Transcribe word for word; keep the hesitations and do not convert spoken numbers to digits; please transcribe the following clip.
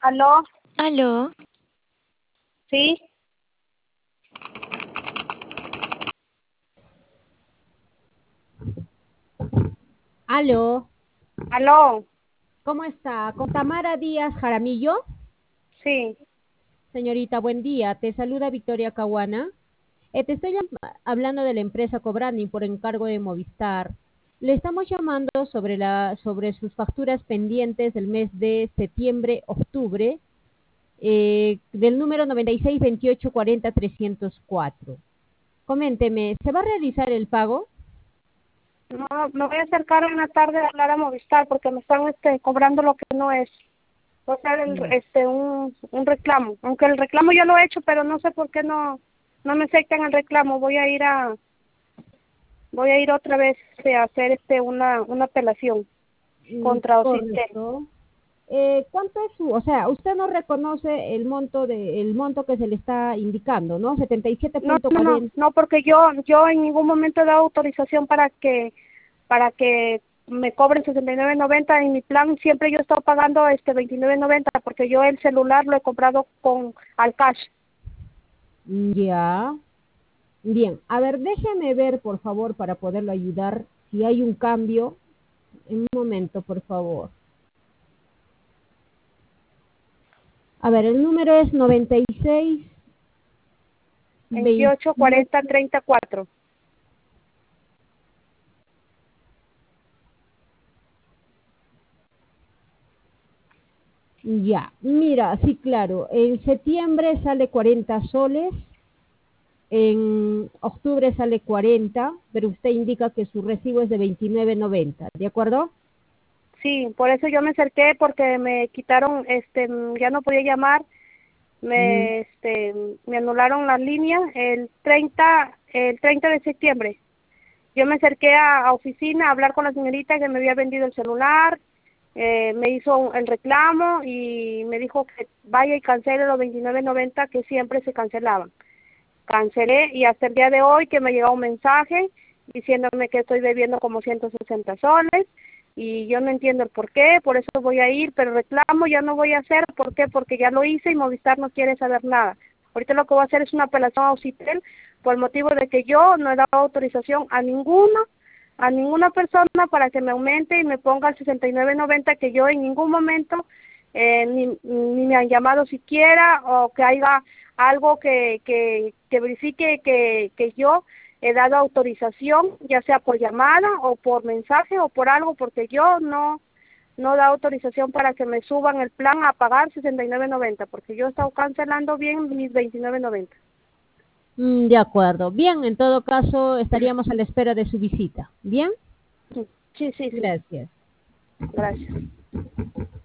¿Aló? ¿Aló? ¿Sí? Aló, ¿Aló? ¿cómo está? ¿Con Tamara Díaz Jaramillo? Sí. Señorita, buen día. Te saluda Victoria Caguana. Eh, te estoy llam- hablando de la empresa Cobrani por encargo de Movistar. Le estamos llamando sobre la sobre sus facturas pendientes del mes de septiembre-octubre eh, del número noventa y seis veintiocho cuarenta trescientos cuatro. Coménteme, ¿se va a realizar el pago? No, me voy a acercar en la tarde a hablar a Movistar porque me están este, cobrando lo que no es. Voy a hacer el, Mm. este, un, un reclamo. Aunque el reclamo ya lo he hecho, pero no sé por qué no no me aceptan el reclamo. Voy a ir a voy a ir otra vez este, a hacer este una una apelación Mm, contra Occitel. correcto. Eh, ¿cuánto es su, o sea, usted no reconoce el monto de, el monto que se le está indicando, ¿no? setenta y siete No, punto no, no, cuarenta. no, porque yo yo en ningún momento he dado autorización para que para que me cobren sesenta y nueve noventa en mi plan. Siempre yo he estado pagando este veintinueve noventa porque yo el celular lo he comprado con al cash. Ya. Bien, a ver, déjeme ver, por favor, para poderlo ayudar, si hay un cambio. En un momento, por favor. A ver, el número es noventa y seis veintiocho veintiocho. cuarenta treinta y cuatro. Ya, mira, sí, claro, en septiembre sale cuarenta soles, en octubre sale cuarenta, pero usted indica que su recibo es de veintinueve noventa, ¿de acuerdo? Sí, por eso yo me acerqué porque me quitaron este ya no podía llamar, Mm, me este me anularon la línea el treinta el treinta de septiembre. Yo me acerqué a, a oficina a hablar con la señorita que me había vendido el celular, eh, me hizo el reclamo y me dijo que vaya y cancele los veintinueve noventa que siempre se cancelaban. Cancelé y hasta el día de hoy que me llegó un mensaje diciéndome que estoy debiendo como ciento sesenta soles y yo no entiendo el por qué, por eso voy a ir, pero reclamo ya no voy a hacer, ¿por qué? Porque ya lo hice y Movistar no quiere saber nada. Ahorita lo que voy a hacer es una apelación a Occitel por el motivo de que yo no he dado autorización a ninguno, a ninguna persona para que me aumente y me ponga el sesenta y nueve noventa que yo en ningún momento eh, ni, ni me han llamado siquiera o que haya algo que, que, que verifique que, que yo he dado autorización, ya sea por llamada o por mensaje o por algo, porque yo no no da autorización para que me suban el plan a pagar sesenta y nueve noventa, porque yo he estado cancelando bien mis veintinueve noventa. mm, de acuerdo. Bien, en todo caso, estaríamos a la espera de su visita. ¿Bien? Sí, sí, sí, Gracias. gracias.